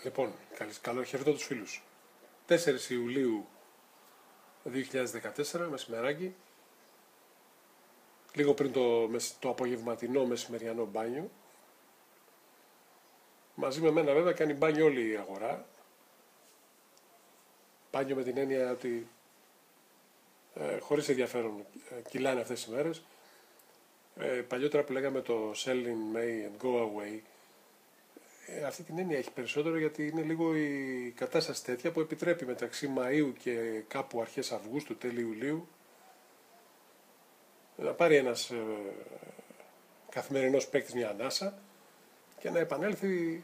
Λοιπόν, χαιρετώ τους φίλους. 4 Ιουλίου 2014, μεσημεράκι, λίγο πριν το απογευματινό μεσημεριανό μπάνιο. Μαζί με μένα βέβαια κάνει μπάνιο όλη η αγορά. Μπάνιο με την έννοια ότι χωρίς ενδιαφέρον κυλάνε αυτές τις μέρες. Παλιότερα που λέγαμε το sell in May and go away, αυτή την έννοια έχει περισσότερο, γιατί είναι λίγο η κατάσταση τέτοια που επιτρέπει μεταξύ Μαΐου και κάπου αρχές Αυγούστου, τέλη Ιουλίου, να πάρει ένας καθημερινός παίκτης μια ανάσα και να επανέλθει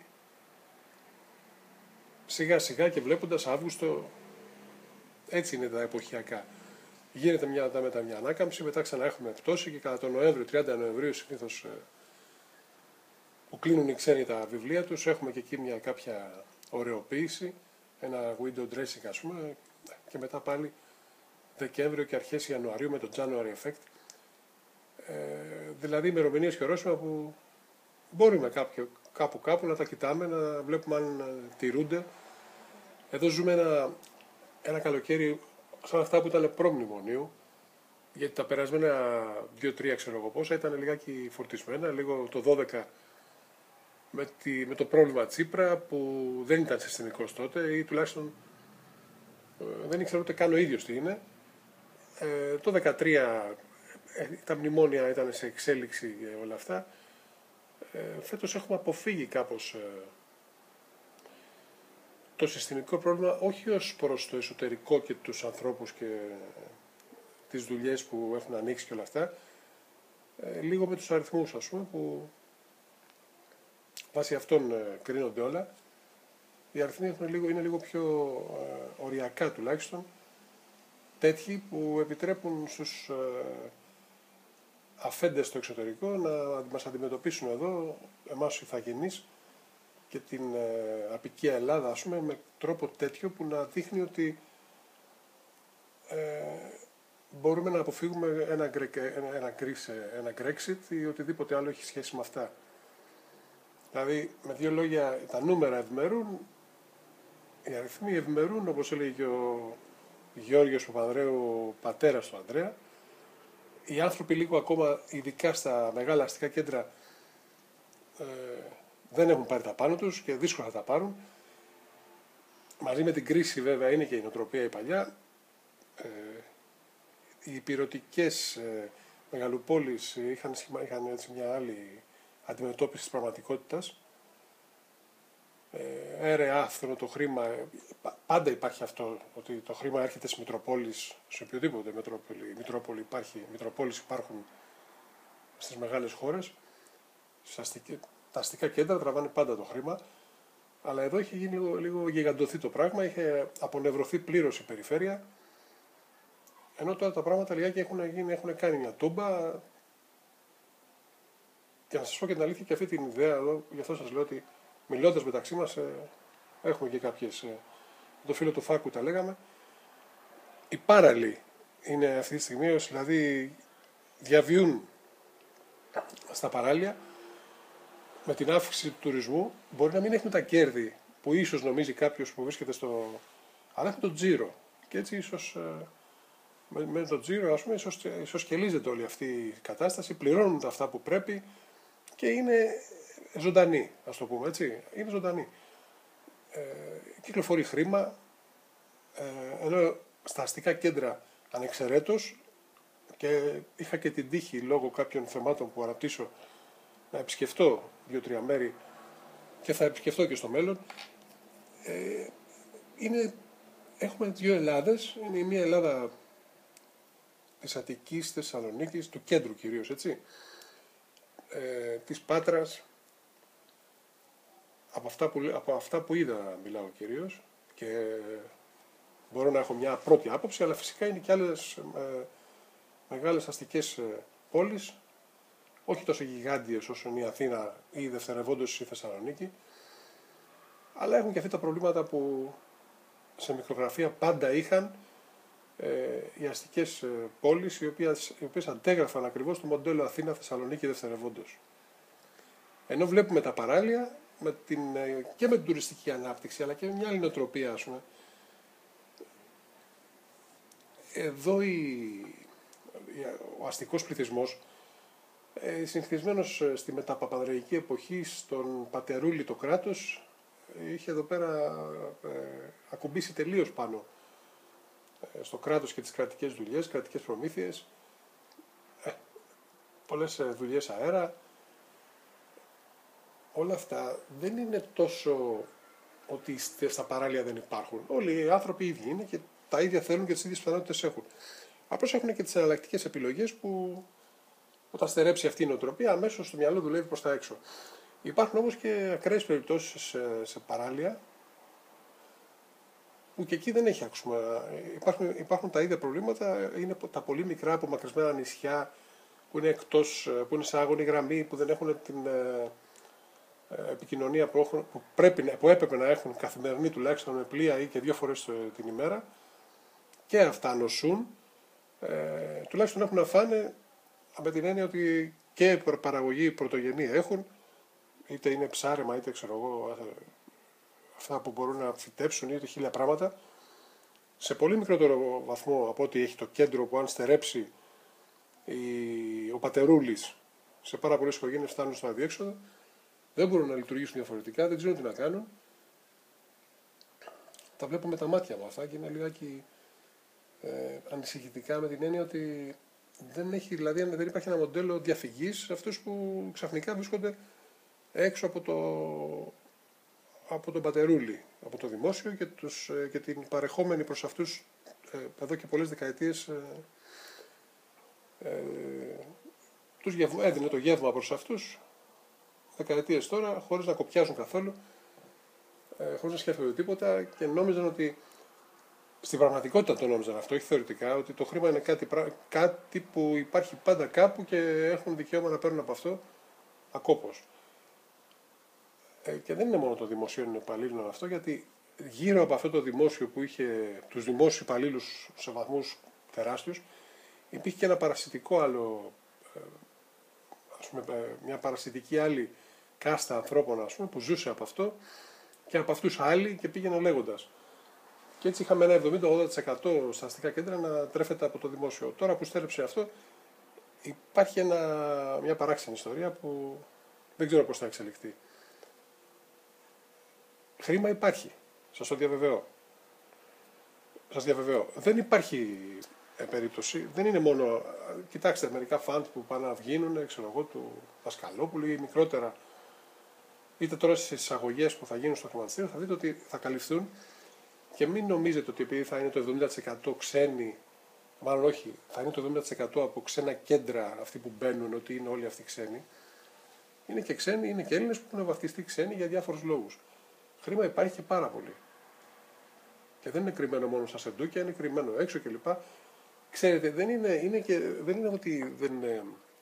σιγά σιγά, και βλέποντας Αύγουστο, έτσι είναι τα εποχιακά. Γίνεται μετά μια ανάκαμψη, μετά ξανά έχουμε πτώση και κατά τον Νοέμβριο, 30 Νοεμβρίου συνήθως που κλείνουν οι ξένοι τα βιβλία τους, έχουμε και εκεί μια κάποια ωρεοποίηση, ένα window dressing ας πούμε, και μετά πάλι Δεκέμβριο και αρχές Ιανουαρίου με το January effect. Δηλαδή ημερομηνίες και ορόσημα που μπορούμε κάπου να τα κοιτάμε, να βλέπουμε αν τηρούνται. Εδώ ζούμε ένα καλοκαίρι σαν αυτά που ήταν προ-μνημονίου, γιατί τα περασμένα 2-3 ξέρω εγώ πόσα ήταν λιγάκι φορτισμένα, λίγο το 12 με το πρόβλημα Τσίπρα που δεν ήταν συστημικός τότε, ή τουλάχιστον δεν ήξερα ούτε καν ο ίδιος τι είναι. Το 2013 τα μνημόνια ήταν σε εξέλιξη και όλα αυτά. Φέτος έχουμε αποφύγει κάπως το συστημικό πρόβλημα, όχι ως προς το εσωτερικό και τους ανθρώπους και τις δουλειές που έχουν ανοίξει και όλα αυτά, λίγο με τους αριθμούς ας πούμε, που βάσει αυτών κρίνονται όλα. Οι αριθμοί είναι λίγο πιο οριακά τουλάχιστον, τέτοιοι που επιτρέπουν στους αφέντες στο εξωτερικό να μας αντιμετωπίσουν εδώ, εμάς τους ηθαγενείς και την απικία Ελλάδα ας πούμε, με τρόπο τέτοιο που να δείχνει ότι μπορούμε να αποφύγουμε ένα Brexit ή οτιδήποτε άλλο έχει σχέση με αυτά. Δηλαδή, με δύο λόγια, τα νούμερα ευημερούν, οι αριθμοί ευημερούν, όπως έλεγε και ο Γεώργιος Παπανδρέου, πατέρας του Ανδρέα. Οι άνθρωποι λίγο ακόμα, ειδικά στα μεγάλα αστικά κέντρα, δεν έχουν πάρει τα πάνω τους και δύσκολα θα τα πάρουν. Μαζί με την κρίση βέβαια είναι και η νοοτροπία η παλιά. Οι υπηρετικές μεγαλοπόλεις είχαν έτσι μια άλλη αντιμετώπιση της πραγματικότητας. Άφθονο το χρήμα, πάντα υπάρχει αυτό, ότι το χρήμα έρχεται στις Μητροπόλεις, σε οποιοδήποτε Μητροπόλεις υπάρχουν στις μεγάλες χώρες. Τα αστικά κέντρα τραβάνε πάντα το χρήμα, αλλά εδώ έχει γίνει λίγο γιγαντωθεί το πράγμα, είχε απονευρωθεί πλήρως η περιφέρεια, ενώ τώρα τα πράγματα λιγάκι έχουν κάνει μια τούμπα. Και να σας πω και την αλήθεια, και αυτή την ιδέα εδώ, γι' αυτό σας λέω ότι μιλώντας μεταξύ μας έχουμε και κάποιες, το φίλο του Φάκου τα λέγαμε, οι πάραλοι είναι αυτή τη στιγμή, δηλαδή διαβιούν στα παράλια με την αύξηση του τουρισμού. Μπορεί να μην έχουν τα κέρδη που ίσως νομίζει κάποιος που βρίσκεται αλλά έχουν τον τζίρο, και έτσι ίσως με τον τζίρο ας πούμε ισοσκελίζεται όλη αυτή η κατάσταση, πληρώνουν τα αυτά που πρέπει και είναι ζωντανή, ας το πούμε έτσι, είναι ζωντανή. Κυκλοφορεί χρήμα, ενώ στα αστικά κέντρα ανεξαιρέτως, και είχα και την τύχη λόγω κάποιων θεμάτων που αναπτύσσω να επισκεφτώ 2-3 μέρη και θα επισκεφτώ και στο μέλλον. Έχουμε δύο Ελλάδες, είναι η μία Ελλάδα της Αττικής, της Θεσσαλονίκης, του κέντρου κυρίως, έτσι, της Πάτρας, από αυτά που είδα μιλάω κυρίως, και μπορώ να έχω μια πρώτη άποψη, αλλά φυσικά είναι και άλλες μεγάλες αστικές πόλεις, όχι τόσο γιγάντιες όσο είναι η Αθήνα ή δευτερευόντως η Θεσσαλονίκη, αλλά έχουν και αυτά τα προβλήματα που σε μικρογραφία πάντα είχαν οι αστικές πόλεις, οι οποίες αντέγραφαν ακριβώς το μοντέλο Αθήνα-Θεσσαλονίκη δευτερευόντως. Ενώ βλέπουμε τα παράλια και με την τουριστική ανάπτυξη, αλλά και με μια άλλη νοοτροπία, ας πούμε. Εδώ ο αστικός πληθυσμός, συνηθισμένος στη μεταπαπανδρεϊκή εποχή, στον πατερούλι το κράτος, είχε εδώ πέρα ακουμπήσει τελείως πάνω στο κράτος και τις κρατικές δουλειές, κρατικές προμήθειες, πολλές δουλειές αέρα. Όλα αυτά δεν είναι τόσο ότι στα παράλια δεν υπάρχουν. Όλοι οι άνθρωποι οι ίδιοι είναι και τα ίδια θέλουν και τις ίδιες πιθανότητες έχουν. Απλώς έχουν και τις εναλλακτικές επιλογές που όταν στερέψει αυτή η νοοτροπία, αμέσως στο μυαλό δουλεύει προς τα έξω. Υπάρχουν όμως και ακραίες περιπτώσεις σε παράλια που και εκεί δεν έχει άξομα. Υπάρχουν τα ίδια προβλήματα, είναι τα πολύ μικρά απομακρυσμένα νησιά που είναι που είναι σε άγωνη γραμμή, που δεν έχουν την επικοινωνία που έπρεπε να έχουν καθημερινή τουλάχιστον με πλοία ή και 2 φορές την ημέρα, και αυτά νοσούν, τουλάχιστον έχουν να φάνε, με την έννοια ότι και παραγωγή πρωτογενή έχουν, είτε είναι ψάρεμα είτε ξέρω εγώ, αυτά που μπορούν να φυτέψουν είτε 1000 πράγματα, σε πολύ μικρότερο βαθμό από ό,τι έχει το κέντρο, που αν στερέψει ο πατερούλης, σε πάρα πολλές οικογένειες φτάνουν στο αδιέξοδο, δεν μπορούν να λειτουργήσουν διαφορετικά, δεν ξέρουν τι να κάνουν. Τα βλέπω με τα μάτια μου αυτά και είναι λιγάκι ανησυχητικά, με την έννοια ότι δεν υπάρχει ένα μοντέλο διαφυγής σε αυτούς που ξαφνικά βρίσκονται έξω από τον πατερούλι, από το δημόσιο και την παρεχόμενη προς αυτούς εδώ και πολλές δεκαετίες έδινε το γεύμα προς αυτούς δεκαετίες τώρα, χωρίς να κοπιάζουν καθόλου, χωρίς να σκέφτονται τίποτα, και νόμιζαν ότι, στην πραγματικότητα το νόμιζαν αυτό, όχι θεωρητικά, ότι το χρήμα είναι κάτι που υπάρχει πάντα κάπου και έχουν δικαίωμα να παίρνουν από αυτό ακόπως. Και δεν είναι μόνο το δημοσίο υπαλλήλων αυτό, γιατί γύρω από αυτό το δημόσιο που είχε τους δημόσιους υπαλλήλους σε βαθμούς τεράστιους, υπήρχε και ένα παρασιτικό άλλο, μια παρασιτική άλλη κάστα ανθρώπων, που ζούσε από αυτό, και από αυτούς άλλοι, και πήγαινε λέγοντας. Και έτσι είχαμε ένα 70-80% στα αστικά κέντρα να τρέφεται από το δημόσιο. Τώρα που στέρεψε αυτό, υπάρχει μια παράξενη ιστορία που δεν ξέρω πώς θα εξελιχθεί. Χρήμα υπάρχει, σας το διαβεβαιώ. Δεν υπάρχει περίπτωση, δεν είναι μόνο, κοιτάξτε, μερικά φαντ που πάνε να βγαίνουν, ξέρω εγώ, του Δασκαλόπουλου ή μικρότερα, είτε τώρα στις εισαγωγές που θα γίνουν στο χρηματιστήριο, θα δείτε ότι θα καλυφθούν, και μην νομίζετε ότι επειδή θα είναι το 70% ξένοι, μάλλον όχι, θα είναι το 70% από ξένα κέντρα αυτοί που μπαίνουν, ότι είναι όλοι αυτοί ξένοι. Είναι και ξένοι, είναι και Έλληνες που έχουν βαφτιστεί ξένοι για διάφορους λόγους. Χρήμα υπάρχει και πάρα πολύ. Και δεν είναι κρυμμένο μόνο στα σεντούκια, είναι κρυμμένο έξω κλπ. Ξέρετε, δεν είναι ότι δεν είναι.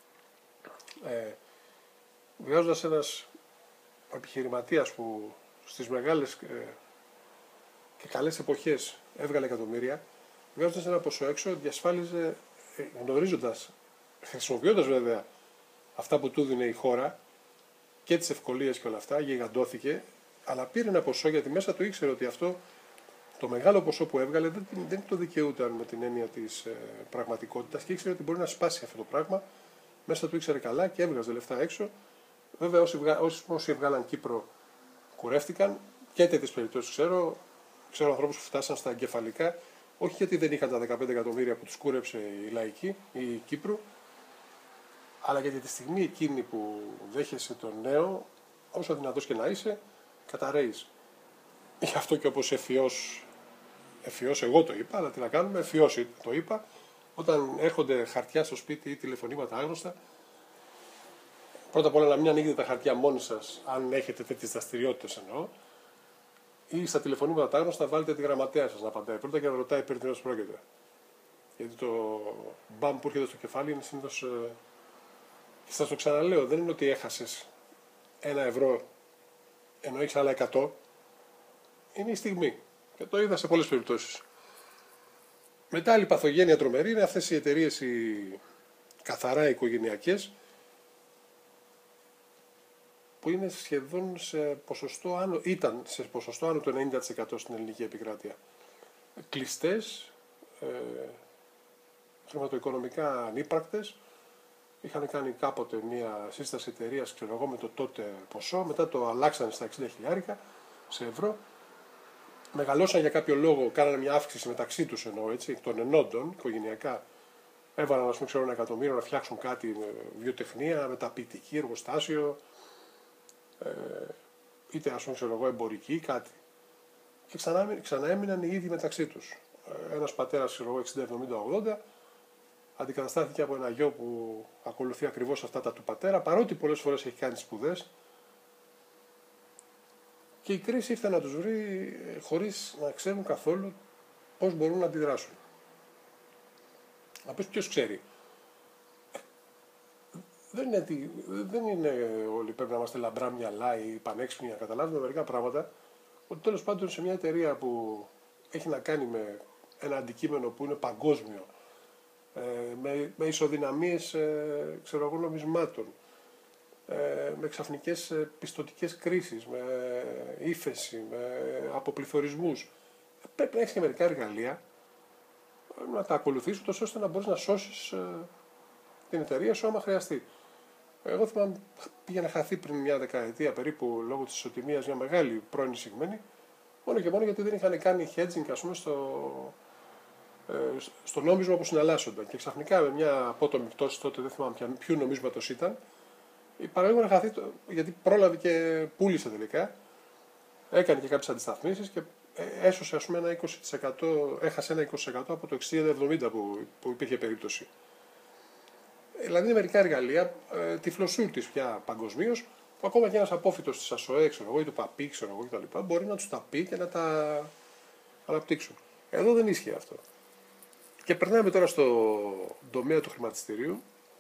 Βγάζοντας ένας επιχειρηματίας που στις μεγάλες και καλές εποχές έβγαλε εκατομμύρια, βγάζοντας ένα ποσό έξω, διασφάλιζε, χρησιμοποιώντας βέβαια αυτά που του έδινε η χώρα και τις ευκολίες και όλα αυτά, γιγαντώθηκε, αλλά πήρε ένα ποσό, γιατί μέσα του ήξερε ότι αυτό το μεγάλο ποσό που έβγαλε δεν το δικαιούταν με την έννοια της πραγματικότητας, και ήξερε ότι μπορεί να σπάσει αυτό το πράγμα. Μέσα του ήξερε καλά και έβγαζε λεφτά έξω. Βέβαια, όσοι έβγαλαν Κύπρο κουρεύτηκαν, και τέτοιες περιπτώσεις ξέρω ανθρώπους που φτάσαν στα εγκεφαλικά, όχι γιατί δεν είχαν τα 15 εκατομμύρια που τους κούρεψε η λαϊκή, η Κύπρου, αλλά γιατί τη στιγμή εκείνη που δέχεσαι τον νέο, όσο δυνατός και να είσαι, καταραίεις. Γι' αυτό και όπως ευφυώς εγώ το είπα, αλλά τι να κάνουμε, ευφυώς το είπα, όταν έρχονται χαρτιά στο σπίτι ή τηλεφωνήματα άγνωστα, πρώτα απ' όλα να μην ανοίγετε τα χαρτιά μόνοι σας, αν έχετε τέτοιες δραστηριότητες εννοώ, ή στα τηλεφωνήματα άγνωστα βάλτε τη γραμματέα σας να απαντάει πρώτα και να ρωτάει περί τίνος πρόκειται. Γιατί το μπαμ που έρχεται στο κεφάλι είναι συνήθως. Και σας το ξαναλέω, δεν είναι ότι έχασες 1 ευρώ ενώ έχεις άλλα 100. Είναι η στιγμή. Και το είδα σε πολλές περιπτώσεις. Μετά άλλη παθογένεια τρομερή είναι αυτές οι εταιρείες οι καθαρά οικογενειακές, που είναι σχεδόν σε ποσοστό άνω, ήταν σε ποσοστό άνω του 90% στην ελληνική επικράτεια. Κλειστές, χρηματοοικονομικά ανύπρακτες. Είχαν κάνει κάποτε μια σύσταση εταιρείας, ξέρω εγώ, με το τότε ποσό, μετά το αλλάξανε στα 60.000 σε ευρώ. Μεγαλώσαν για κάποιο λόγο, κάνανε μια αύξηση μεταξύ τους εννοώ, έτσι, των ενόντων, οικογενειακά. Έβαλαν, ας πούμε, ξέρω, 1.000.000 να φτιάξουν κάτι, βιοτεχνία, μεταποιητική, εργοστάσιο, είτε, ας πούμε, ξέρω εγώ, εμπορική, κάτι. Και ξανά έμειναν οι ίδιοι μεταξύ τους. Ένας πατέρας, ξέρω εγώ, 60, 70, 80, αντικαταστάθηκε από ένα γιο που ακολουθεί ακριβώς αυτά τα του πατέρα, παρότι πολλές φορές έχει κάνει σπουδές. Και η κρίση ήρθε να τους βρει χωρίς να ξέρουν καθόλου πώς μπορούν να αντιδράσουν. Να πεις ποιος ξέρει. Δεν είναι όλοι πρέπει να είμαστε λαμπρά μυαλά ή πανέξυπνοι να καταλάβουμε μερικά πράγματα. Ότι τέλος πάντων σε μια εταιρεία που έχει να κάνει με ένα αντικείμενο που είναι παγκόσμιο, με ισοδυναμίες, ξέρω εγώ, νομισμάτων, με ξαφνικές πιστωτικές κρίσεις, με ύφεση, με αποπληθωρισμούς, πρέπει να έχεις και μερικά εργαλεία να τα ακολουθήσεις τόσο ώστε να μπορείς να σώσεις την εταιρεία σου άμα χρειαστεί. Εγώ θυμάμαι πήγε να χαθεί πριν μια δεκαετία περίπου λόγω της ισοτιμίας μια μεγάλη πρώην εισηγμένη, μόνο και μόνο γιατί δεν είχαν κάνει hedging, ας πούμε, στο νόμισμα που συναλλάσσονταν. Και ξαφνικά με μια απότομη πτώση τότε, δεν θυμάμαι ποιο νομίσματος ήταν, η παραγωγή να χαθεί γιατί πρόλαβε και πούλησε τελικά. Έκανε και κάποιες αντισταθμίσεις και έσωσε, ας πούμε, ένα 20%, έχασε ένα 20% από το 60-70 που υπήρχε περίπτωση. Δηλαδή είναι μερικά εργαλεία τυφλοσούρτης πια παγκοσμίως, που ακόμα και ένας απόφοιτος της ΑΣΟΕ, ξέρω εγώ, ή του ΠΑΠΗ, ξέρω εγώ, κτλ. Μπορεί να τους τα πει και να τα αναπτύξουν. Εδώ δεν ίσχυε αυτό. Και περνάμε τώρα στο τομέα του χρηματιστηρίου,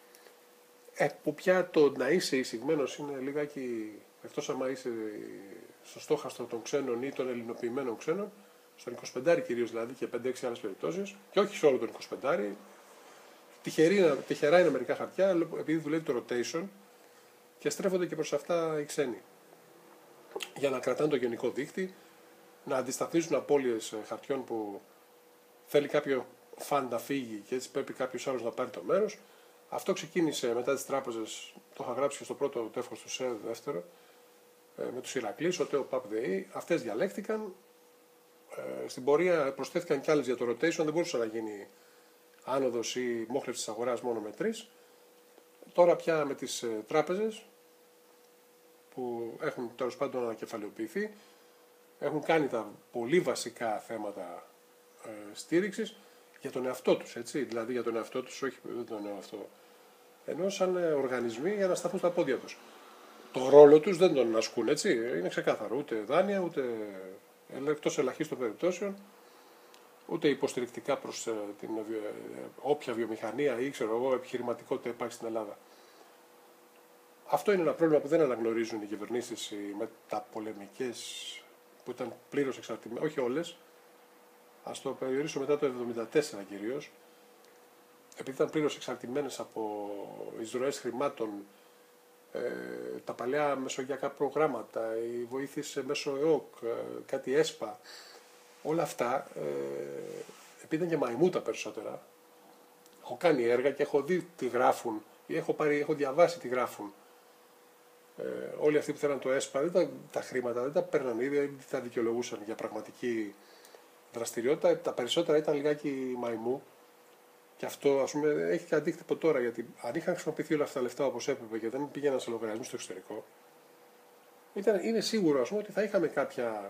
που πια το να είσαι εισηγμένος είναι λιγάκι, εκτός άμα είσαι στο στόχαστρο των ξένων ή των ελληνοποιημένων ξένων, στον 25 κυρίως δηλαδή και 5-6 άλλες περιπτώσεις, και όχι σε όλο τον 25, τυχερά είναι μερικά χαρτιά, επειδή δουλεύει το rotation και στρέφονται και προς αυτά οι ξένοι. Για να κρατάνε το γενικό δίκτυ, να αντισταθμίζουν απώλειες χαρτιών που θέλει κάποιο φαν να φύγει και έτσι πρέπει κάποιος άλλος να πάρει το μέρος. Αυτό ξεκίνησε μετά τις τράπεζες, το είχα γράψει και στο πρώτο τεύχος του ΣΕΔ, δεύτερο, με τους Ηρακλείς, ο ΤΕΟ ΠΑΠ-ΔΕΗ. Αυτές διαλέχθηκαν. Στην πορεία προσθέθηκαν κι άλλες για το rotation, δεν μπορούσε να γίνει άνοδος ή μόχλευση της αγοράς μόνο με 3. Τώρα πια με τις τράπεζες που έχουν τέλος πάντων ανακεφαλαιοποιηθεί, έχουν κάνει τα πολύ βασικά θέματα στήριξης για τον εαυτό τους, έτσι, δηλαδή για τον εαυτό τους, όχι δεν τον εαυτό, ενώ σαν οργανισμοί για να σταθούν στα πόδια τους. Το ρόλο τους δεν τον ασκούν, έτσι, είναι ξεκάθαρο, ούτε δάνεια, ούτε εκτός ελαχίστων περιπτώσεων, ούτε υποστηρικτικά προς την όποια βιομηχανία ή ξέρω εγώ επιχειρηματικότητα υπάρχει στην Ελλάδα. Αυτό είναι ένα πρόβλημα που δεν αναγνωρίζουν οι κυβερνήσεις, οι μεταπολεμικές που ήταν πλήρως εξαρτημένες, όχι όλες, ας το περιορίσω μετά το 1974 κυρίως, επειδή ήταν πλήρως εξαρτημένες από εισρωές χρημάτων, τα παλιά μεσογειακά προγράμματα, οι βοήθειες μέσω ΕΟΚ, κάτι ΕΣΠΑ, όλα αυτά, επειδή ήταν και μαϊμού τα περισσότερα, έχω κάνει έργα και έχω δει τι γράφουν ή έχω διαβάσει τι γράφουν. Όλοι αυτοί που θέλαν το ΕΣΠΑ, τα χρήματα δεν τα παίρναν ήδη, δεν τα δικαιολογούσαν για πραγματική δραστηριότητα. Τα περισσότερα ήταν λιγάκι μαϊμού. Και αυτό, ας πούμε, έχει και αντίκτυπο τώρα, γιατί αν είχαν χρησιμοποιηθεί όλα αυτά τα λεφτά όπως έπρεπε και δεν πήγαιναν σε λογαριασμούς στο εξωτερικό, είναι σίγουρο, ας πούμε, ότι θα είχαμε κάποια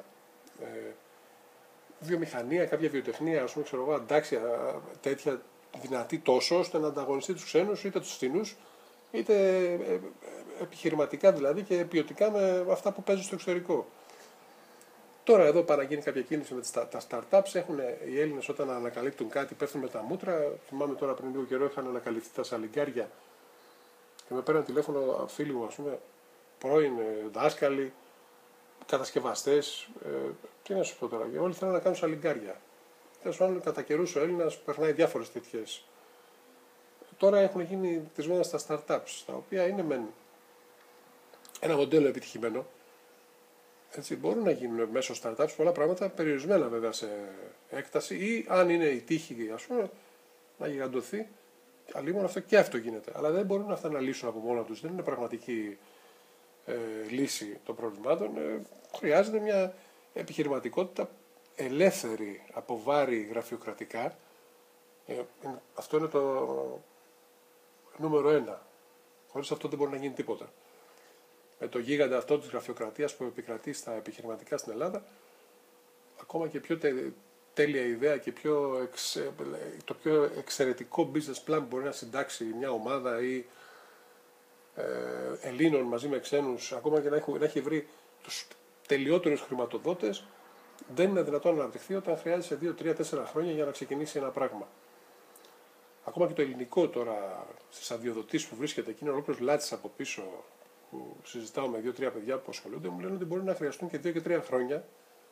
βιομηχανία, κάποια βιοτεχνία, ας πούμε, ξέρω εγώ, αντάξια τέτοια δυνατή τόσο ώστε να ανταγωνιστεί τους ξένους, είτε τους φθηνούς, είτε επιχειρηματικά δηλαδή και ποιοτικά με αυτά που παίζουν στο εξωτερικό. Τώρα εδώ παραγίνει κάποια κίνηση με τα startups. Οι Έλληνες όταν ανακαλύπτουν κάτι πέφτουν με τα μούτρα. Θυμάμαι τώρα πριν λίγο καιρό είχαν ανακαλυφθεί τα σαλιγκάρια και με πέραν τηλέφωνο φίλοι μου, ας πούμε, πρώην δάσκαλοι, κατασκευαστές. Τι να σου πω τώρα, όλοι θέλουν να κάνουν σαλιγκάρια. Τέλος πάντων, κατά καιρούς ο Έλληνας περνάει διάφορες τέτοιες. Τώρα έχουν γίνει κτισμένα στα startups, τα οποία είναι μεν ένα μοντέλο επιτυχημένο. Έτσι, μπορούν να γίνουν μέσω startups πολλά πράγματα, περιορισμένα βέβαια σε έκταση, ή αν είναι η τύχη, ας πούμε, να γιγαντωθεί. Αλλήμον αυτό και αυτό γίνεται. Αλλά δεν μπορούν αυτά να λύσουν από μόνα τους. Δεν είναι πραγματική λύση των προβλημάτων. Χρειάζεται μια επιχειρηματικότητα ελεύθερη από βάρη γραφειοκρατικά. Αυτό είναι το νούμερο 1. Χωρίς αυτό δεν μπορεί να γίνει τίποτα. Με το γίγαντα αυτό της γραφειοκρατίας που επικρατεί στα επιχειρηματικά στην Ελλάδα, ακόμα και πιο τέλεια ιδέα και το πιο εξαιρετικό business plan που μπορεί να συντάξει μια ομάδα ή Ελλήνων μαζί με ξένους, ακόμα και να έχει βρει τους τελειότερους χρηματοδότες, δεν είναι δυνατόν να αναπτυχθεί όταν χρειάζεται 2, 3, 4 χρόνια για να ξεκινήσει ένα πράγμα. Ακόμα και το ελληνικό τώρα στις αδειοδοτήσεις που βρίσκεται εκεί είναι ολόκληρος λάτσης από πίσω, που συζητάω με 2-3 παιδιά που ασχολούνται, μου λένε ότι μπορεί να χρειαστούν και 2 και 3 χρόνια.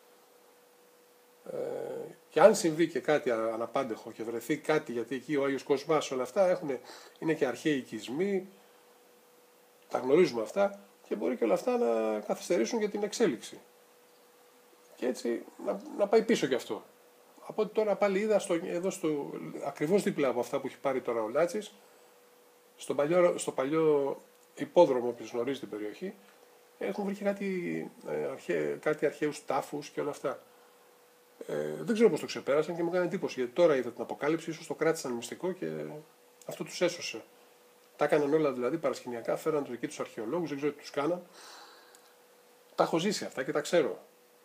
Και αν συμβεί και κάτι αναπάντεχο και βρεθεί κάτι, γιατί εκεί ο Άγιος Κοσμάς όλα αυτά είναι και αρχαίοι οικισμοί, τα γνωρίζουμε αυτά, και μπορεί και όλα αυτά να καθυστερήσουν για την εξέλιξη. Και έτσι να πάει πίσω κι αυτό. Από ότι τώρα πάλι είδα ακριβώς δίπλα από αυτά που έχει πάρει τώρα ο Λάτσης, στο παλιό υπόδρομο που γνωρίζει την περιοχή, έχουν βρει και κάτι αρχαίους τάφους και όλα αυτά. Δεν ξέρω πώς το ξεπέρασαν και μου έκανε εντύπωση, γιατί τώρα είδα την αποκάλυψη, ίσως το κράτησαν μυστικό και αυτό τους έσωσε. Τα έκαναν όλα δηλαδή παρασκηνιακά, φέραν εκεί τους αρχαιολόγους, δεν ξέρω τι τους κάναν. Τα έχω ζήσει αυτά και τα ξέρω.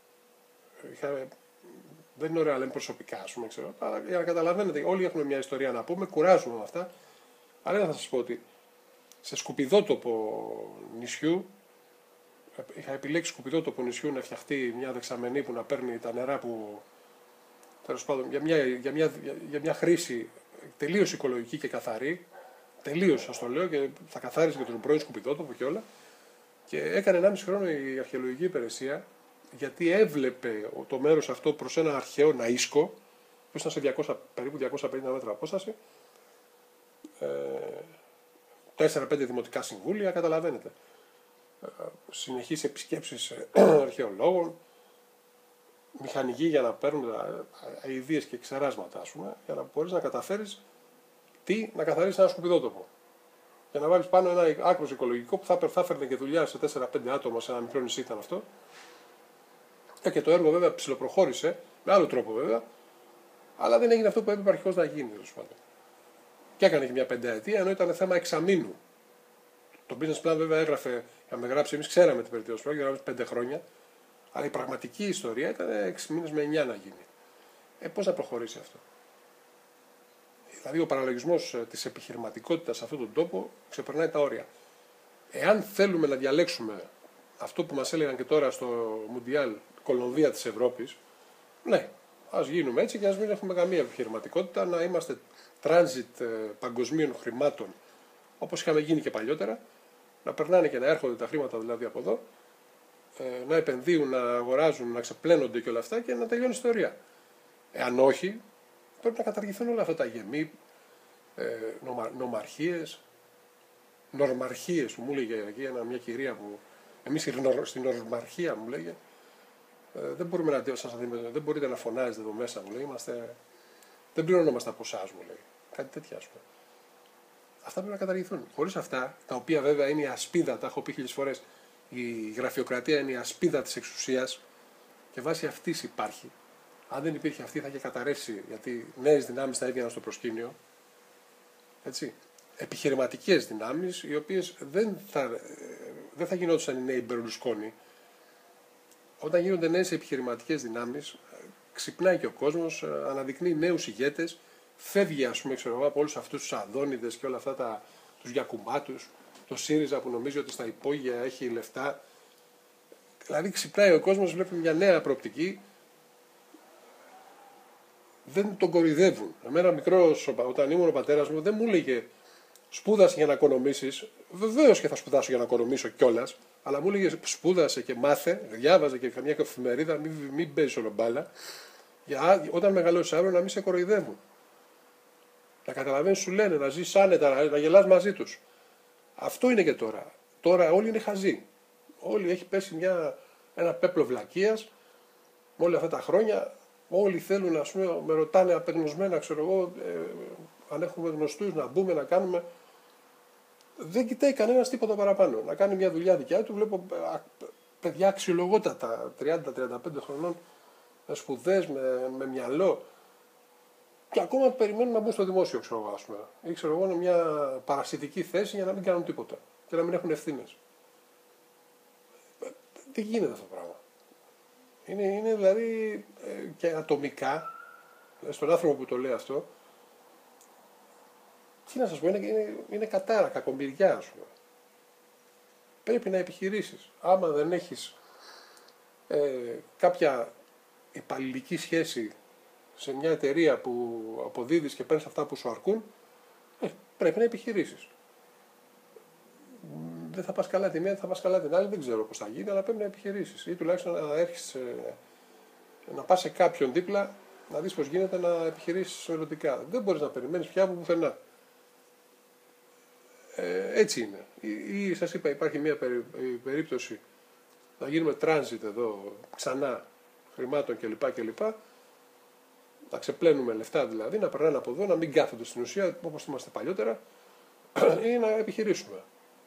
Δεν είναι ωραία να λέμε προσωπικά, ας πούμε, ξέρω. Αλλά για να καταλαβαίνετε, όλοι έχουμε μια ιστορία να πούμε, κουράζουμε με αυτά. Αλλά θα σας πω ότι σε σκουπιδότοπο νησιού, είχα επιλέξει σκουπιδότοπο νησιού να φτιαχτεί μια δεξαμενή που να παίρνει τα νερά που, τέλος πάντων, για μια χρήση τελείως οικολογική και καθαρή. Τελείως, σας το λέω, και θα καθάρισε και τον πρώην σκουπιδότοπο και όλα. Και έκανε 1,5 χρόνο η αρχαιολογική υπηρεσία, γιατί έβλεπε το μέρος αυτό προς ένα αρχαίο ναΐσκο, που ήταν σε περίπου 250 μέτρα απόσταση, 4-5 δημοτικά συμβούλια, καταλαβαίνετε. Συνεχείς επισκέψεις αρχαιολόγων, μηχανικοί για να παίρνουν αηδίες και ξεράσματα, ας πούμε, για να μπορείς να καταφέρεις να καθαρίσεις ένα σκουπιδότοπο. Για να βάλεις πάνω ένα άκρος οικολογικό που θα έφερνε και δουλειά σε 4-5 άτομα, σε ένα μικρό νησί ήταν αυτό. Και το έργο βέβαια ψιλοπροχώρησε, με άλλο τρόπο βέβαια, αλλά δεν έγινε αυτό που έπρεπε αρχικώς να γίνει, τέλος πάντων. Και έκανε και μια 5ετία, ενώ ήταν θέμα εξαμήνου. Το business plan βέβαια έγραφε, για να με γράψει, εμείς ξέραμε την περίπτωση πρόκειται, γράψει 5 χρόνια, αλλά η πραγματική ιστορία ήταν 6 μήνες με 9 να γίνει. Πώς να προχωρήσει αυτό? Δηλαδή ο παραλογισμός της επιχειρηματικότητας σε αυτόν τον τόπο ξεπερνάει τα όρια. Εάν θέλουμε να διαλέξουμε αυτό που μας έλεγαν και τώρα στο Μουντιάλ, Κολομβία της Ευρώπης, ναι, ας γίνουμε έτσι και ας μην έχουμε καμία επιχειρηματικότητα, να είμαστε transit παγκοσμίων χρημάτων, όπως είχαμε γίνει και παλιότερα, να περνάνε και να έρχονται τα χρήματα δηλαδή από εδώ, να επενδύουν, να αγοράζουν, να ξεπλένονται και όλα αυτά και να τελειώνει η ιστορία. Εάν όχι, πρέπει να καταργηθούν όλα αυτά τα γεμί, νορμαρχίες που μου έλεγε εκεί μια κυρία που εμείς στην νορμαρχία μου λέγε, δεν μπορείτε να φωνάζετε εδώ μέσα, μου λέει, δεν πληρωνόμαστε από εσάς, μου λέει. Κάτι τέτοια, ας πούμε. Αυτά πρέπει να καταργηθούν. Χωρίς αυτά, τα οποία βέβαια είναι η ασπίδα, τα έχω πει 1000 φορές, η γραφειοκρατία είναι η ασπίδα της εξουσίας και βάσει αυτής υπάρχει. Αν δεν υπήρχε αυτή, θα είχε καταρρεύσει, γιατί νέες δυνάμεις θα έβγαιναν στο προσκήνιο. Έτσι. Επιχειρηματικές δυνάμεις, οι οποίες δεν θα γινόντουσαν οι νέοι Μπερλουσκόνη. Όταν γίνονται νέες επιχειρηματικές δυνάμεις, ξυπνάει και ο κόσμος, αναδεικνύει νέους ηγέτες, φεύγει, ας πούμε, από όλους αυτούς τους Αδόνιδες και όλα αυτά τους Γιακουμάτους, το ΣΥΡΙΖΑ που νομίζει ότι στα υπόγεια έχει λεφτά. Δηλαδή ξυπνάει ο κόσμος, βλέπει μια νέα προοπτική. Δεν τον κοροϊδεύουν. Εμένα μικρός, όταν ήμουν ο πατέρας μου, δεν μου έλεγε σπούδασε για να οικονομήσεις. Βεβαίως και θα σπουδάσω για να οικονομήσω κιόλας, αλλά μου έλεγε σπούδασε και μάθε, διάβαζε και καμιά εφημερίδα, μην παίζεις όλο μπάλα, για όταν μεγαλώσεις αύριο να μην σε κοροϊδεύουν. Να καταλαβαίνεις, σου λένε, να ζεις άνετα, να γελάς μαζί τους. Αυτό είναι και τώρα. Τώρα όλοι είναι χαζοί. Όλοι έχει πέσει ένα πέπλο βλακείας με όλα αυτά τα χρόνια. Όλοι θέλουν, ας πούμε, με ρωτάνε απεγνωσμένα, ξέρω εγώ, αν έχουμε γνωστούς, να μπούμε, να κάνουμε. Δεν κοιτάει κανένας τίποτα παραπάνω. Να κάνει μια δουλειά δικιά του. Βλέπω παιδιά αξιολογότατα, 30-35 χρονών, με σπουδές, με μυαλό. Και ακόμα περιμένουν να μπουν στο δημόσιο, ξέρω εγώ, ας πούμε. Ή ξέρω εγώ, μια παρασιτική θέση για να μην κάνουν τίποτα και να μην έχουν ευθύνες. Δεν γίνεται αυτό το πράγμα. Είναι δηλαδή και ατομικά, στον άνθρωπο που το λέει αυτό, τι να σας πω, είναι κατάρα, κακομοιριά, ας πούμε. Πρέπει να επιχειρήσεις. Άμα δεν έχεις κάποια υπαλληλική σχέση σε μια εταιρεία που αποδίδεις και παίρνεις αυτά που σου αρκούν, πρέπει να επιχειρήσεις. Δεν θα πας καλά τη μία, δεν θα πας καλά την άλλη, δεν ξέρω πώς θα γίνει, αλλά πρέπει να επιχειρήσεις. Ή τουλάχιστον να έρχεις, να πας σε κάποιον δίπλα, να δεις πώς γίνεται να επιχειρήσεις μελλοντικά. Δεν μπορείς να περιμένεις πια από πουθενά. Έτσι είναι. Ή σας είπα, υπάρχει μια περίπτωση να γίνουμε transit εδώ ξανά χρημάτων κλπ. Να ξεπλένουμε λεφτά δηλαδή, να περνάνε από εδώ, να μην κάθονται στην ουσία όπως είμαστε παλιότερα ή να επιχειρήσουμε.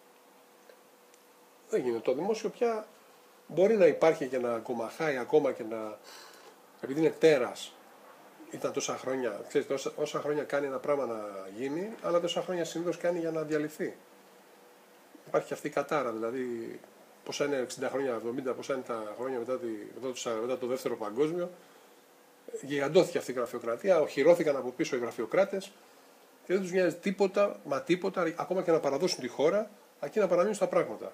Δεν γίνεται. Το δημόσιο πια μπορεί να υπάρχει και να κομμαχάει ακόμα και να. Επειδή είναι τέρας, ήταν τόσα χρόνια. Ξέρετε, όσα χρόνια κάνει ένα πράγμα να γίνει, αλλά τόσα χρόνια συνήθως κάνει για να διαλυθεί. Υπάρχει και αυτή η κατάρα. Δηλαδή, πόσα είναι 60 χρόνια, 70, πόσα είναι τα χρόνια μετά το δεύτερο παγκόσμιο. Γιγαντώθηκε αυτή η γραφειοκρατία, οχυρώθηκαν από πίσω οι γραφειοκράτες και δεν τους νοιάζει τίποτα, ακόμα και να παραδώσουν τη χώρα, αρκεί να παραμείνουν στα πράγματα.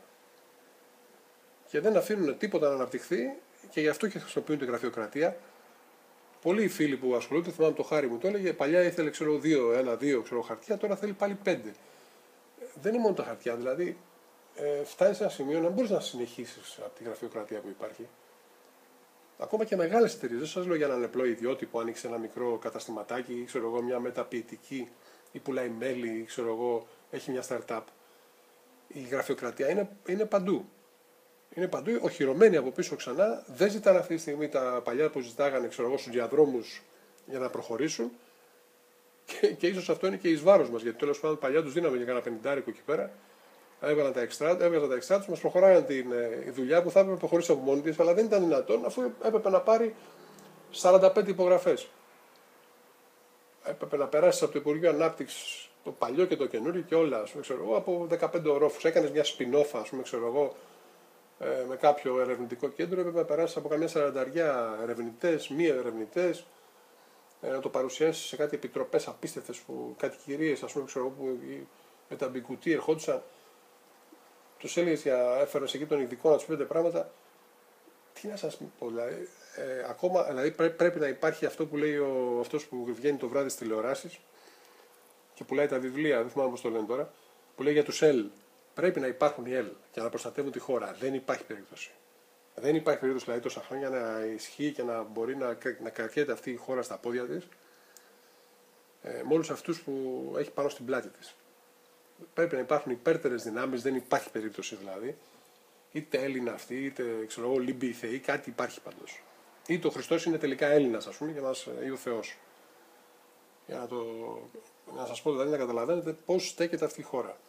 Και δεν αφήνουν τίποτα να αναπτυχθεί και γι' αυτό και χρησιμοποιούν τη γραφειοκρατία. Πολλοί φίλοι που ασχολούνται, θυμάμαι το Χάρη μου το έλεγε, παλιά ήθελε ένα-δύο χαρτιά, τώρα θέλει πάλι 5. Δεν είναι μόνο τα χαρτιά, δηλαδή φτάνει σε ένα σημείο να μπορεί να συνεχίσει από τη γραφειοκρατία που υπάρχει. Ακόμα και μεγάλες εταιρείες, δεν σας λέω για έναν απλό ιδιώτη που άνοιξε ένα μικρό καταστηματάκι ή ξέρω εγώ, μια μεταποιητική ή πουλάει μέλι ή ξέρω εγώ, έχει μια startup. Η γραφειοκρατία είναι παντού. Είναι παντού, οχυρωμένοι από πίσω ξανά, δεν ζητάνε αυτή τη στιγμή τα παλιά που ζητάγανε ξέρω εγώ, στους διαδρόμους για να προχωρήσουν και ίσως αυτό είναι και εις βάρος μας, γιατί τέλος πάντων παλιά τους δίναμε για κάνα 50 εκεί πέρα. Έβγαζαν τα εξτρά τους, μας προχωράγαν τη δουλειά που θα έπρεπε να προχωρήσει από μόνη της, αλλά δεν ήταν δυνατόν αφού έπρεπε να πάρει 45 υπογραφές. Έπρεπε να περάσει από το Υπουργείο Ανάπτυξης το παλιό και το καινούριο και όλα, ας πούμε, ξέρω εγώ, από 15 ορόφους. Έκανες μια σπινόφα, ας πούμε, ξέρω εγώ, με κάποιο ερευνητικό κέντρο, έπρεπε να περάσει από καμιά 40 ερευνητές, μη ερευνητές, να το παρουσιάσει σε κάτι επιτροπές απίστευτες που κάτι κυρίες, ας πούμε, ξέρω εγώ, που με τα μπικουτί ερχόντουσαν. Τους έλεγες έφερες εκεί τον ειδικό να τους πείτε πράγματα. Τι να σας πω, δηλαδή, ακόμα, δηλαδή πρέπει να υπάρχει αυτό που λέει αυτός που βγαίνει το βράδυ στις τηλεοράσεις και πουλάει τα βιβλία, δεν θυμάμαι πώς το λένε τώρα, που λέει για τους ΕΛ. Πρέπει να υπάρχουν οι ΕΛ και να προστατεύουν τη χώρα. Δεν υπάρχει περίπτωση. Δεν υπάρχει περίπτωση δηλαδή τόσα χρόνια να ισχύει και να μπορεί να κρατιέται αυτή η χώρα στα πόδια της με όλους αυτούς που έχει πάνω στην πλάτη της. Πρέπει να υπάρχουν υπέρτερες δυνάμεις, δεν υπάρχει περίπτωση δηλαδή. Είτε Έλληνα αυτοί, είτε ξέρω εγώ, Λίμπιοι θεοί, κάτι υπάρχει πάντως. Είτε ο Χριστός είναι τελικά Έλληνας, ας πούμε, ή ο Θεός. Για να σας πω δηλαδή να καταλαβαίνετε πώς στέκεται αυτή η χώρα.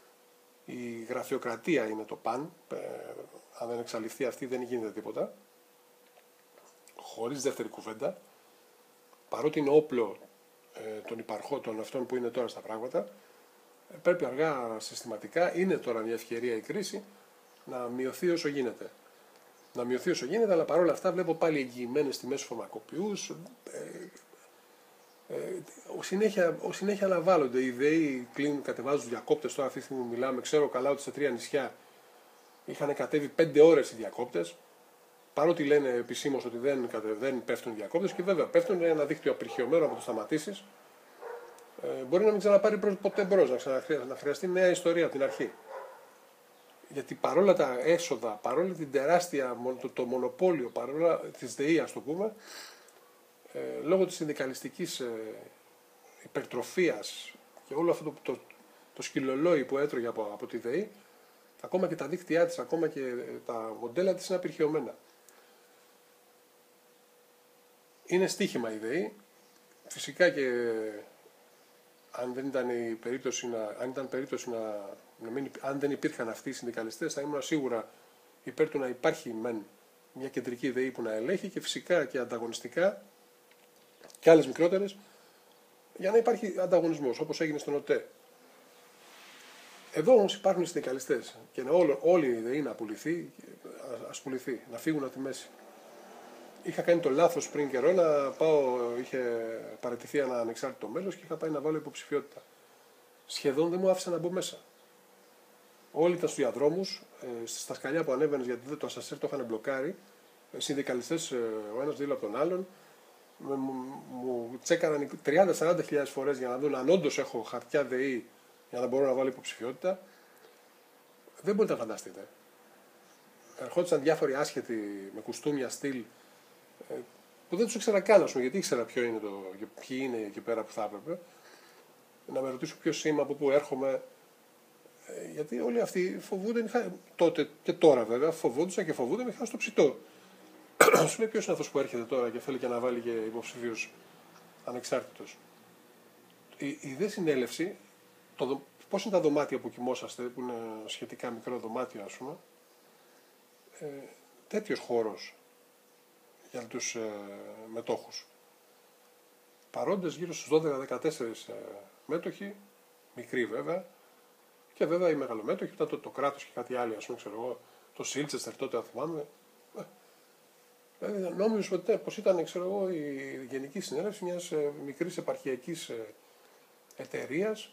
Η γραφειοκρατία είναι το παν. Αν δεν εξαλειφθεί αυτή, δεν γίνεται τίποτα. Χωρίς δεύτερη κουβέντα. Παρότι είναι όπλο των υπαρχών, των αυτών που είναι τώρα στα πράγματα, πρέπει αργά συστηματικά, είναι τώρα μια ευκαιρία η κρίση, να μειωθεί όσο γίνεται. Να μειωθεί όσο γίνεται, αλλά παρόλα αυτά βλέπω πάλι εγγυημένες τιμές στους φαρμακοποιούς. Συνέχεια αναβάλλονται. Οι ΔΕΗ κατεβάζουν τους διακόπτες. Τώρα αυτή τη στιγμή μιλάμε. Ξέρω καλά ότι σε 3 νησιά είχαν κατέβει 5 ώρες οι διακόπτες. Παρότι λένε επισήμως ότι δεν πέφτουν οι διακόπτες, και βέβαια πέφτουν, είναι ένα δίκτυο απειρχιωμένο από το σταματήσεις. Μπορεί να μην ξαναπάρει ποτέ μπρος, να χρειαστεί νέα ιστορία από την αρχή. Γιατί παρόλα τα έσοδα, παρόλα την τεράστια το μονοπόλιο, παρόλα της ΔΕΗ, ας το πούμε, λόγω της συνδικαλιστικής υπερτροφίας και όλο αυτό το σκυλολόι που έτρωγε από τη ΔΕΗ, Ακόμα και τα δίκτυά της, ακόμα και τα μοντέλα της είναι απειρχαιωμένα. Είναι στοίχημα η ΔΕΗ. Φυσικά και αν δεν ήταν περίπτωση αν δεν υπήρχαν αυτοί οι συνδικαλιστές, θα ήμουν σίγουρα υπέρ του να υπάρχει μεν μια κεντρική ΔΕΗ που να ελέγχει και φυσικά και ανταγωνιστικά και άλλες μικρότερες, για να υπάρχει ανταγωνισμός όπως έγινε στον ΟΤΕ. Εδώ όμως υπάρχουν οι συνδικαλιστές και όλη η ΔΕΗ να πουληθεί, ας πουληθεί, να φύγουν από τη μέση. Είχα κάνει το λάθος πριν καιρό να πάω, είχε παραιτηθεί ένα ανεξάρτητο μέλος και είχα πάει να βάλω υποψηφιότητα. Σχεδόν δεν μου άφησαν να μπω μέσα. Όλοι ήταν στους διαδρόμους, στα σκαλιά που ανέβαινες γιατί το ασανσέρ το είχαν μπλοκάρει, συνδικαλιστές ο ένας δίπλα από τον άλλον, μου τσέκαναν 30-40 χιλιάδες φορές για να δουν αν όντως έχω χαρτιά ΔΕΗ για να μπορώ να βάλω υποψηφιότητα. Δεν μπορείτε να φανταστείτε. Ερχόντουσαν διάφοροι άσχετοι με κουστούμια στυλ που δεν τους ήξερα καν, γιατί ήξερα ποιοι είναι εκεί πέρα που θα έπρεπε. Να με ρωτήσω ποιος είμαι, από πού έρχομαι. Γιατί όλοι αυτοί φοβούνται, τότε και τώρα βέβαια, φοβόντουσαν και φοβούνται να χάσουν το ψητό. Σου λέει ποιος είναι αυτός που έρχεται τώρα και θέλει και να βάλει και υποψηφίους ανεξάρτητος. Η δε συνέλευση, πώς είναι τα δωμάτια που κοιμόσαστε, που είναι σχετικά μικρό δωμάτιο ας πούμε, τέτοιος χώρος για τους μετόχους. Παρόντες γύρω στους 12-14 μέτοχοι, μικροί βέβαια, και βέβαια οι μεγαλομέτοχοι, ήταν το κράτος και κάτι άλλο, ας πούμε, ξέρω εγώ, το Σίλτσεστερ τότε, αν θυμάμαι. Νόμιζα πως ήταν, ξέρω εγώ, η Γενική Συνέλευση μιας μικρής επαρχιακής εταιρείας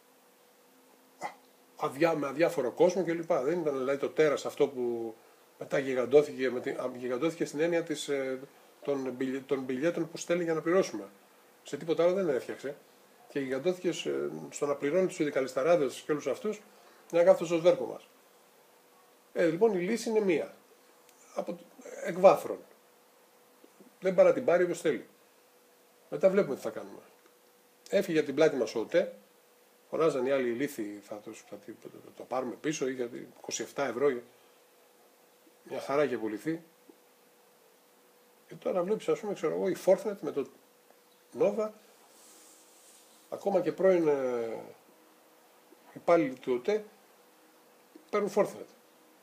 με αδιάφορο κόσμο κλπ. Δεν ήταν δηλαδή το τέρας αυτό που μετά γιγαντώθηκε στην έννοια των μπιλιέτων που στέλνει για να πληρώσουμε. Σε τίποτα άλλο δεν έφτιαξε. Και γιγαντώθηκε στο να πληρώνει τους συνδικαλισταράδες και όλους αυτούς να κάθονται στο σβέρκο μας. Λοιπόν, η λύση είναι μία. Εκ βάθρων. Δεν πάει να την πάρει όπως θέλει. Μετά βλέπουμε τι θα κάνουμε. Έφυγε από την πλάτη μας ο ΟΤΕ. Φωνάζαν οι άλλοι ηλίθιοι, θα το πάρουμε πίσω, ή γιατί 27 ευρώ, μια χαρά είχε πουληθεί. Και τώρα βλέπεις, ας πούμε, ξέρω εγώ, η Fortnite με το Nova, ακόμα και πρώην υπάλληλοι του ΟΤΕ, παίρνουν Fortnite.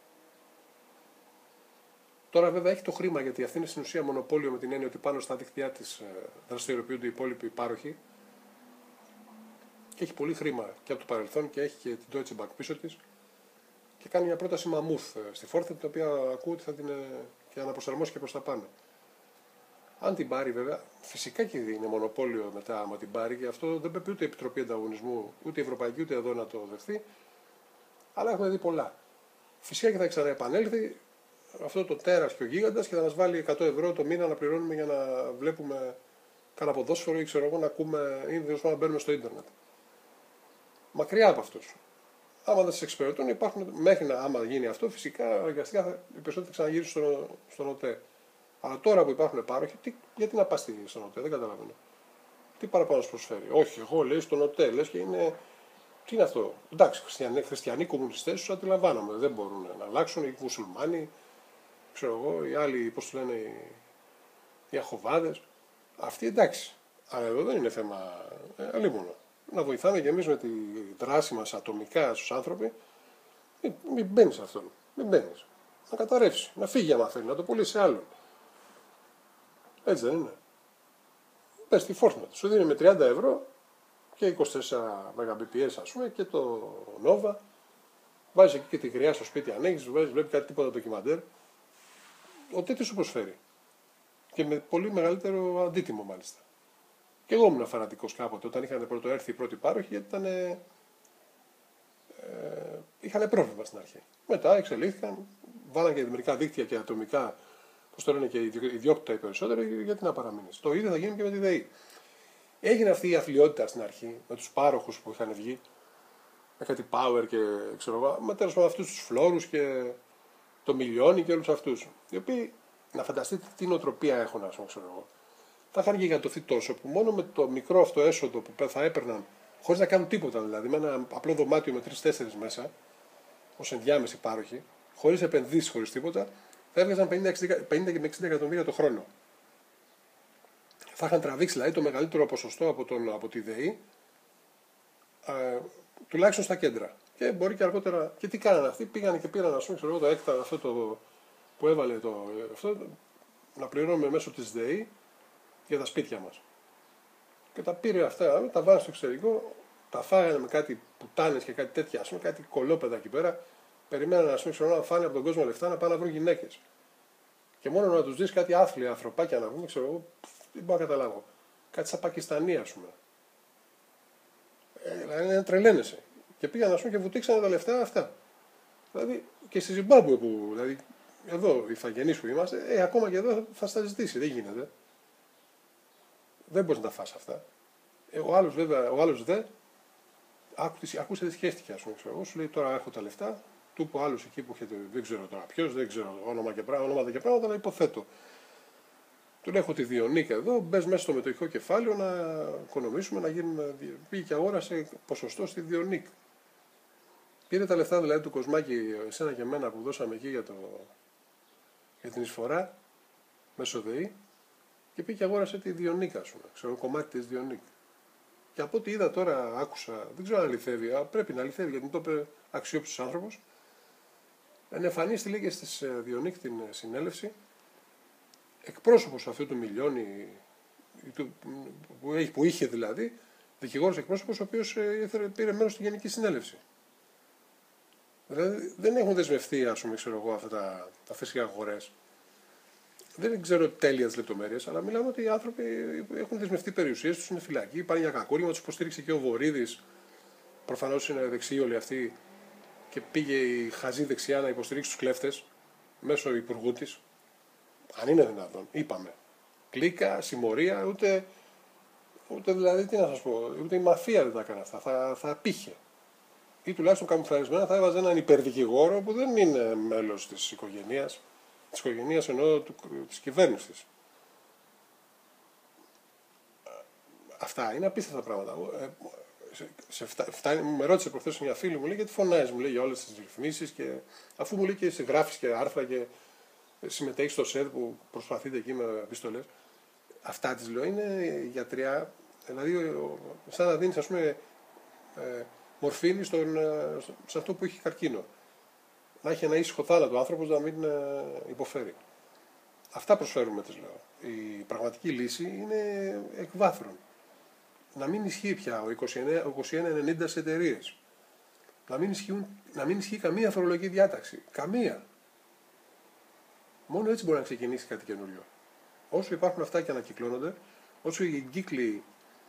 Τώρα βέβαια έχει το χρήμα, γιατί αυτή είναι στην ουσία μονοπόλιο με την έννοια ότι πάνω στα δίκτυά της δραστηριοποιούνται οι υπόλοιποι πάροχοι. Και έχει πολύ χρήμα και από το παρελθόν και έχει και την Deutsche Bank πίσω της και κάνει μια πρόταση μαμούθ στη Fortnite, την οποία ακούω ότι θα την και αναπροσαρμόσει και προς τα πάνω. Αν την πάρει βέβαια, φυσικά και είναι μονοπόλιο μετά άμα την πάρει, και αυτό δεν πρέπει ούτε η Επιτροπή Ανταγωνισμού, ούτε η Ευρωπαϊκή, ούτε εδώ να το δεχθεί, αλλά έχουμε δει πολλά. Φυσικά και θα ξαναεπανέλθει αυτό το τέρας και ο γίγαντας και θα μας βάλει 100 ευρώ το μήνα να πληρώνουμε για να βλέπουμε κάνα ποδόσφαιρο ή ξέρω εγώ να ακούμε ή να μπαίνουμε στο ίντερνετ. Μακριά από αυτούς. Άμα δεν σας εξυπηρετούν, υπάρχουν μέχρι άμα γίνει αυτό, φυσικά αναγκαστικά οι περισσότεροι ξαναγυρίσουν στον ΟΤΕ. Αλλά τώρα που υπάρχουν πάροχοι, γιατί να πας στον ΟΤΕ, δεν καταλαβαίνω. Τι παραπάνω σου προσφέρει. Όχι, εγώ λέει στον ΟΤΕ, λες και είναι. Τι είναι αυτό. Εντάξει, χριστιανοί κομμουνιστές τους αντιλαμβάνομαι. Δεν μπορούν να αλλάξουν, οι μουσουλμάνοι, ξέρω εγώ, οι άλλοι, πώς του λένε, οι αχοβάδες. Αυτοί εντάξει. Αλλά εδώ δεν είναι θέμα αλίμονο. Να βοηθάμε και εμείς με τη δράση μας ατομικά στους άνθρωποι. Μην μπαίνεις σε αυτόν. Μην μπαίνεις. Να καταρρεύσει. Να φύγει άμα θέλει. Να το πουλήσει σε άλλον. Έτσι δεν είναι. Πες τη Fortnite. Σου δίνει με 30 ευρώ και 24 Mbps ας πούμε και το Nova. Βάζεις εκεί και τη γριά στο σπίτι αν έχεις. Βλέπει κάτι τίποτα ντοκιμαντέρ. Ο τέτοιος σου προσφέρει. Και με πολύ μεγαλύτερο αντίτιμο μάλιστα. Και εγώ ήμουν φανατικός κάποτε όταν είχαν πρωτοέρθει οι πρώτοι πάροχοι, γιατί είχαν πρόβλημα στην αρχή. Μετά εξελίχθηκαν, βάλαν και μερικά δίκτυα και ατομικά, πώς το λένε και ιδιόκτητα οι περισσότεροι, γιατί να παραμείνεις. Το ίδιο θα γίνει και με τη ΔΕΗ. Έγινε αυτή η αθλιότητα στην αρχή με τους πάροχους που είχαν βγει, με κάτι power και ξέρω εγώ, με τέλος πάντων αυτούς τους φλόρους και το μιλιόνι και όλους αυτούς. Οι οποίοι, να φανταστείτε τι νοοτροπία έχουν, ας πούμε, ξέρω εγώ. Θα είχαν γιγαντωθεί τόσο που μόνο με το μικρό αυτό έσοδο που θα έπαιρναν, χωρίς να κάνουν τίποτα δηλαδή, με ένα απλό δωμάτιο με 3-4 μέσα, ως ενδιάμεση πάροχοι, χωρίς επενδύσεις, χωρίς τίποτα, θα έβγαζαν 50 με 60 εκατομμύρια το χρόνο. Θα είχαν τραβήξει δηλαδή το μεγαλύτερο ποσοστό από τη ΔΕΗ, τουλάχιστον στα κέντρα. Και μπορεί και αργότερα. Και τι κάνανε αυτοί, πήγανε και πήραν το έκταρο αυτό που έβαλε αυτό, να πληρώνουμε μέσω της ΔΕΗ για τα σπίτια μας. Και τα πήρε αυτά, τα βάλανε στο εξωτερικό, τα φάγανε με κάτι πουτάνες και κάτι τέτοια, κάτι κολόπεδα εκεί πέρα. Περιμένανε να φάνε από τον κόσμο λεφτά να πάνε να βρουν γυναίκες. Και μόνο να τους δεις κάτι άθλια ανθρωπάκια να βγουν, ξέρω εγώ, δεν μπορώ να καταλάβω. Κάτι σαν Πακιστανία, ας πούμε. Δηλαδή τρελαίνεσαι. Και πήγαν και βουτήξανε τα λεφτά αυτά. Δηλαδή και στη Ζιμπάμπουε που, δηλαδή, εδώ οι ηθαγενείς που είμαστε, ακόμα και εδώ θα στα ζητήσει. Δεν γίνεται. Δεν μπορείς να τα φας αυτά. Ο άλλος βέβαια, δε, άκουσε τι σχέστηκε, ας πούμε. Εγώ σου λέει τώρα έχω τα λεφτά, του που άλλος εκεί που έχετε, δεν ξέρω τώρα ποιος, δεν ξέρω ονόματα και πράγματα, αλλά υποθέτω. Του λέω: έχω τη Διονύκα εδώ, μπες μέσα στο μετοχικό κεφάλαιο να οικονομήσουμε, να γίνουμε. Πήγε και αγόρασε ποσοστό στη Διονύκα. Πήρε τα λεφτά δηλαδή του Κοσμάκη, εσένα και εμένα που δώσαμε εκεί για την εισφορά, μέσω ΔΕΗ, και πήγε και αγόρασε τη Διονύκα, ας πούμε. Ξέρω, κομμάτι της Διονύκα. Και από ό,τι είδα τώρα, άκουσα, δεν ξέρω αν αληθεύει, αλλά πρέπει να αληθεύει γιατί μου το είπε αξιόπιστος άνθρωπος. Εμφανίστηκε λέει και στη Διονύκη την συνέλευση εκπρόσωπος αυτού του Μιλιώνη, που είχε δηλαδή, δικηγόρος εκπρόσωπος, ο οποίος πήρε μέρος στη Γενική Συνέλευση. Δηλαδή δεν έχουν δεσμευτεί, ας πούμε, ξέρω εγώ, αυτές οι αγορές. Δεν ξέρω τέλεια τις λεπτομέρειες, αλλά μιλάμε ότι οι άνθρωποι έχουν δεσμευτεί περιουσίες τους, είναι φυλακοί, πάνε για κακούργημα, τους υποστήριξε και ο Βορίδης. Προφανώς είναι δεξιοί όλοι αυτοί και πήγε η χαζή δεξιά να υποστηρίξει τους κλέφτες μέσω υπουργού της. Αν είναι δυνατόν, είπαμε. Κλίκα, συμμορία, ούτε δηλαδή, τι να σας πω, ούτε η μαφία δεν τα έκανε αυτά. Θα πήχε. Ή τουλάχιστον καμουφλαρισμένα θα έβαζε έναν υπερδικηγόρο που δεν είναι μέλος της οικογένειας. Της οικογένειας εννοώ της κυβέρνησης. Αυτά είναι απίστευτα πράγματα. Με ρώτησε προχθές μια φίλη μου, λέει, γιατί φωνάζεις, μου λέει, για όλες τις ρυθμίσεις, και αφού μου λέει και συγγράφεις και άρθρα και συμμετέχεις στο ΣΕΔ που προσπαθείτε εκεί με επιστολές. Αυτά της λέω είναι γιατριά, δηλαδή σαν να δίνεις, ας πούμε, μορφήνη σε αυτό που έχει καρκίνο. Να έχει ένα ήσυχο θάνατο ο άνθρωπος, να μην υποφέρει. Αυτά προσφέρουμε, της λέω. Η πραγματική λύση είναι εκ βάθρων. Να μην ισχύει πια ο 2190 σε εταιρείες. Να μην ισχύει καμία φορολογική διάταξη. Καμία. Μόνο έτσι μπορεί να ξεκινήσει κάτι καινούριο. Όσο υπάρχουν αυτά και ανακυκλώνονται, όσο οι εγκύκλοι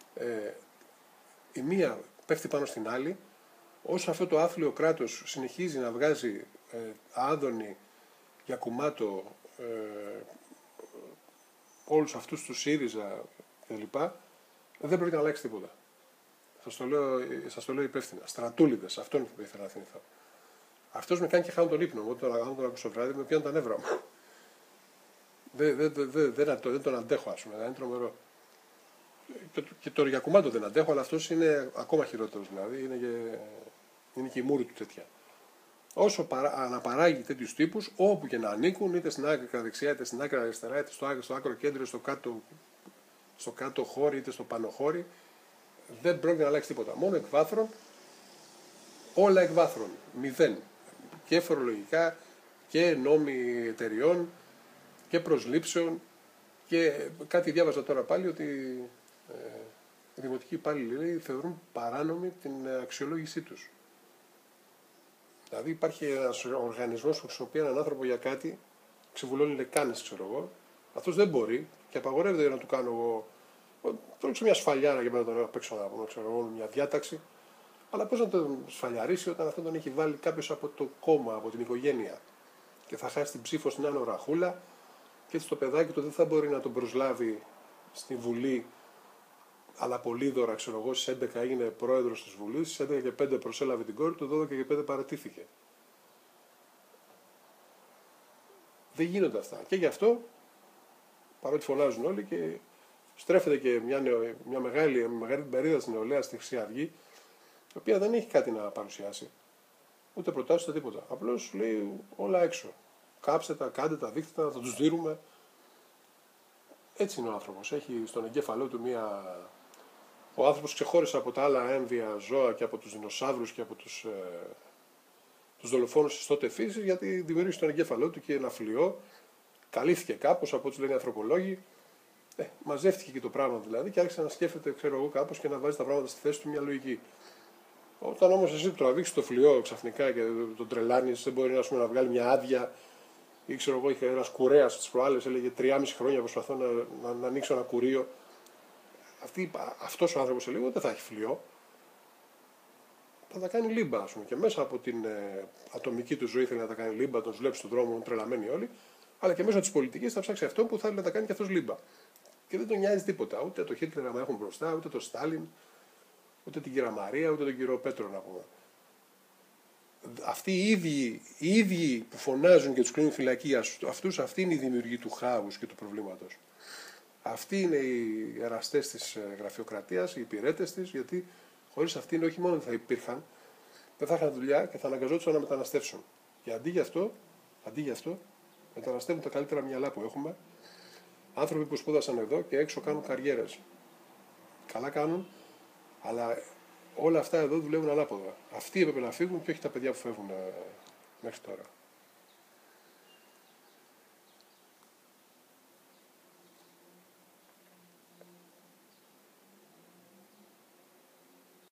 η μία πέφτει πάνω στην άλλη, όσο αυτό το άθλιο κράτος συνεχίζει να βγάζει Άδωνη, Γιακουμάτο, όλους αυτούς τους ΣΥΡΙΖΑ κλπ., δεν πρόκειται να αλλάξει τίποτα. Σας το λέω υπεύθυνα. Στρατούλιδες, αυτόν που ήθελα να θυμηθώ. Αυτός με κάνει και χάνω τον ύπνο μου. Όταν τον ακούσω βράδυ, με πιάνουν τα νεύρα μου. Δεν τον αντέχω, ας πούμε. Είναι τρομερό. Και το Γιακουμάτο δεν αντέχω, αλλά αυτός είναι ακόμα χειρότερος. Δηλαδή είναι και η μούρη του τέτοια. Όσο αναπαράγει τέτοιους τύπους, όπου και να ανήκουν, είτε στην άκρα δεξιά, είτε στην άκρα αριστερά, είτε στο άκρο κέντρο, στο κάτω χώρι, είτε στο πάνω χώρι, δεν πρόκειται να αλλάξει τίποτα. Μόνο εκ βάθρων, όλα εκ βάθρων. Μηδέν. Και φορολογικά και νόμοι εταιριών και προσλήψεων. Και κάτι διάβαζα τώρα πάλι ότι οι δημοτικοί υπάλληλοι θεωρούν παράνομη την αξιολόγησή τους. Δηλαδή υπάρχει ένας οργανισμός που χρησιμοποιεί έναν άνθρωπο για κάτι, ξεβουλώνει λεκάνες, ξέρω εγώ. Αυτός δεν μπορεί και απαγορεύεται να του κάνω εγώ. Τώρα μια σφαλιάρα για να τον απ' έξω να πούμε, ξέρω εγώ, μια διάταξη. Αλλά πώς να τον σφαλιαρίσει όταν αυτόν τον έχει βάλει κάποιος από το κόμμα, από την οικογένεια. Και θα χάσει την ψήφο στην Άνω Ραχούλα, και έτσι το παιδάκι του δεν θα μπορεί να τον προσλάβει στη Βουλή. Αλλά πολύ δώρα, ξέρω εγώ, στις 11 έγινε πρόεδρος της Βουλής, στις 11 και 5 προσέλαβε την κόρη του, 12 και 5 παρατήθηκε. Δεν γίνονται αυτά. Και γι' αυτό, παρότι φωνάζουν όλοι, και στρέφεται και μια μεγάλη περίοδο της νεολαίας στη Χρυσή Αυγή, η οποία δεν έχει κάτι να παρουσιάσει. ούτε προτάσει ούτε τίποτα. Απλώ λέει όλα έξω. Κάψτε τα, κάντε τα, δείχτε τα, θα του δίνουμε. Έτσι είναι ο άνθρωπο. Έχει στον εγκέφαλό του μία. Ο άνθρωπο ξεχώρισε από τα άλλα έμβια ζώα και από του δεινοσαύρους και από τους δολοφόνους της τότε φύσης, γιατί δημιούργησε στον εγκέφαλό του και ένα φλοιό. Καλύφθηκε κάπως από ό,τι λένε οι ανθρωπολόγοι. Μαζεύτηκε και το πράγμα δηλαδή και άρχισε να σκέφτεται, ξέρω εγώ, κάπως και να βάζει τα πράγματα στη θέση του μια λογική. Όταν όμως εσύ τραβήξει το φλοιό ξαφνικά και τον τρελάνει, δεν μπορεί να βγάλει μια άδεια. Ή ξέρω εγώ, είχε ένα κουρέα τι προάλλε, έλεγε 3,5 χρόνια προσπαθώ να ανοίξω ένα κουρίο. Αυτό ο άνθρωπο σε λίγο δεν θα έχει φλοιό. Θα τα κάνει λίμπα, α πούμε. Και μέσα από την ατομική του ζωή θέλει να τα κάνει λίμπα, τον βλέπει στον δρόμο, τρελαμένοι όλοι. Αλλά και μέσω τη πολιτική θα ψάξει αυτό που θέλει να τα κάνει και αυτό λίμπα. Και δεν τον νοιάζει τίποτα. Ούτε το Χίτλερ να έχουν μπροστά, ούτε το Στάλιν, ούτε την κυρία Μαρία, ούτε τον κύριο Πέτρο να πούμε. Αυτοί οι ίδιοι που φωνάζουν και του κλείνουν φυλακή, αυτοί είναι οι δημιουργοί του χάους και του προβλήματος. Αυτοί είναι οι εραστές της γραφειοκρατίας, οι υπηρέτες της, γιατί χωρίς αυτήν όχι μόνο δεν θα υπήρχαν, δεν θα είχαν δουλειά και θα αναγκαζόντουσαν να μεταναστεύσουν. Και αντί γι' αυτό, μεταναστεύουν τα καλύτερα μυαλά που έχουμε, άνθρωποι που σπούδασαν εδώ και έξω κάνουν καριέρες. Καλά κάνουν, αλλά όλα αυτά εδώ δουλεύουν ανάποδα. Αυτοί έπρεπε να φύγουν και όχι τα παιδιά που φεύγουν μέχρι τώρα.